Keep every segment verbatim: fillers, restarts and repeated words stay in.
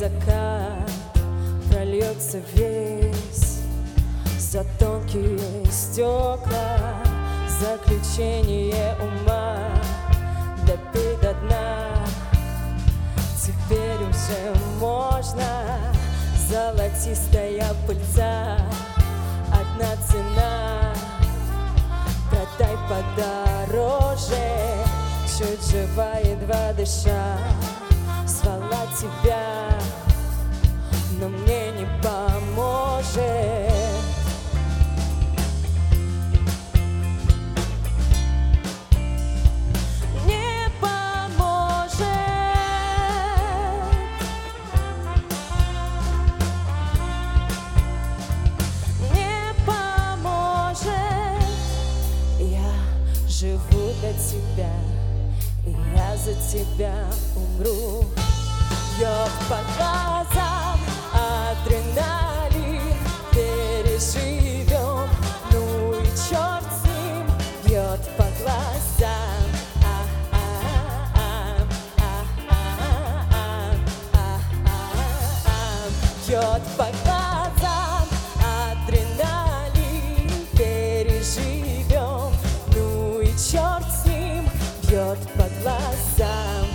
закат прольется весь за тонкие стекла, заключение ума допить до дна. Теперь уже можно, золотистая пыльца, одна цена. Продай подороже, чуть жива, едва дыша, звала тебя, но мне не поможет. Не поможет. Не поможет. Я живу для тебя, и я за тебя умру. Бьет по глазам адреналин, переживем, ну и черт с ним. Бьет по глазам, а-а-а, а-а-а, а-а-а. Бьет по глазам адреналин, переживем, ну и черт с ним. Бьет по глазам.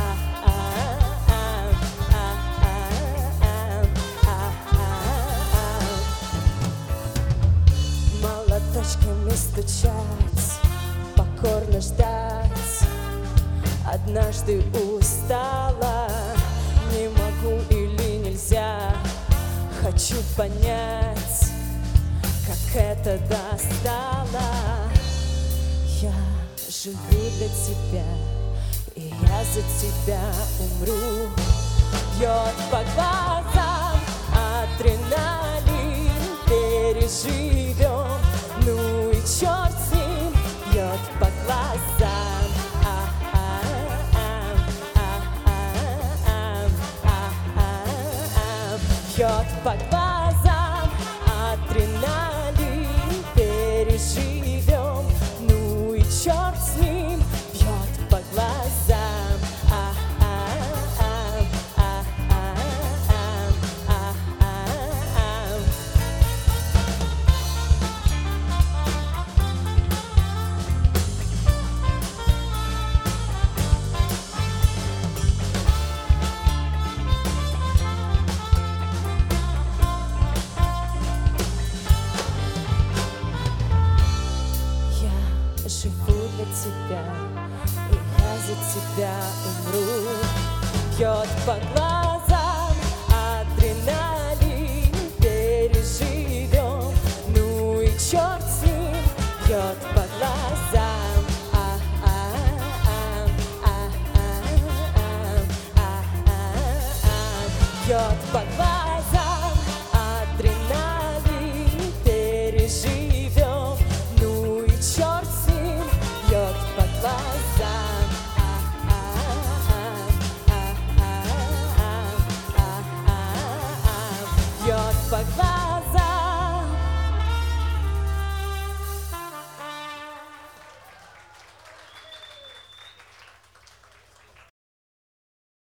Молоточками стучать, покорно ждать. Однажды устала, не могу или нельзя. Хочу понять, как это достало. Я живу для тебя, и я за тебя умру. Бьет по глазам адреналин, переживем, ну и черт с ним. Бьет по глазам, а-а-а, а-а-а, а-а-а. Бьет по глазам адреналин, переживем, ну и черт с ним. Бьет по глазам, а-а-а, а-а-а, а-а-а. Я живу для тебя, и я за тебя умру. Бьет по глазам